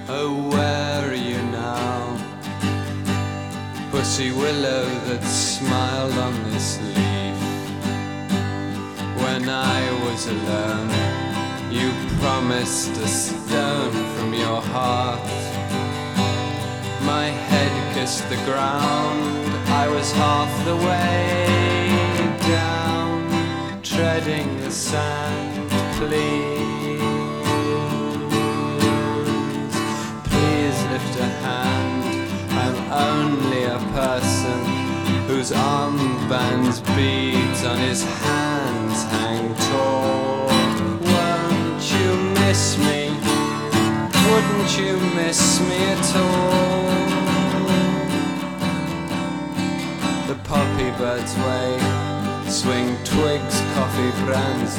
Oh, where are you now? Pussy willow that smiled on this leaf. When I was alone, you promised a stone from your heart. My head kissed the ground, I was half the way down, treading the sand. Please lift a hand. I'm only a person whose armbands beads on his hands hang tall. Won't you miss me? Wouldn't you miss me at all? The poppy birds wave, swing twigs, coffee brands